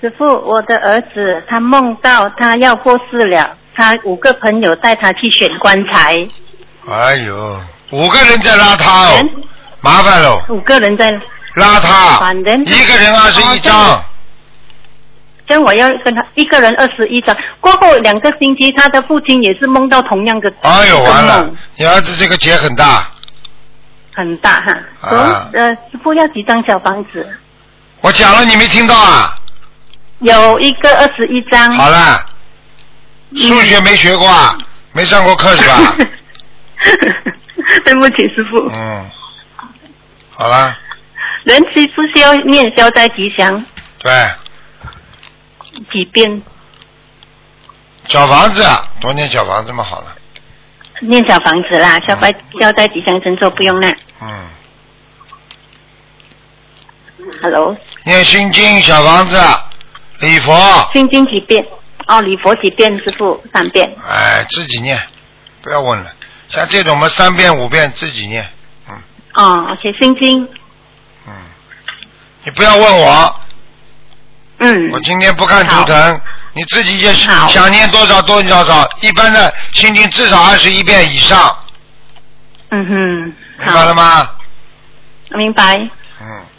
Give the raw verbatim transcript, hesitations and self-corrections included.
师父，我的儿子他梦到他要过世了，他五个朋友带他去选棺材。 哎呦，五个人在拉他哦，麻烦喽。 五个人在拉他， 反正一个人二十一张。 这样我要跟他一个人二十一张。过后两个星期，他的父亲也是梦到同样的。 哎呦，完了！你儿子这个结很大。 很大哈。 啊。 呃，师父要几张小房子？ 我讲了，你没听到啊？ 有一个二十一张。 好了。数学没学过啊？嗯、没上过课是吧？ 对不起，师父。 嗯。好了。 人妻不需要念消灾吉祥。 对。 几遍？ 小房子，多念小房子嘛，好了。 念小房子啦，消灾消灾吉祥神咒不用啦。 嗯。 Hello。 念心经，小房子，礼佛。 心经几遍？哦，礼佛几遍？师父三遍。 哎，自己念，不要问了。像这种嘛，三遍五遍自己念。嗯。 哦，而且心经。 嗯。你不要问我。 嗯， 我今天不看图腾，你自己也想念多少多少少，一般的心经至少二十一遍以上。 嗯哼， 明白了吗？ 明白。 嗯。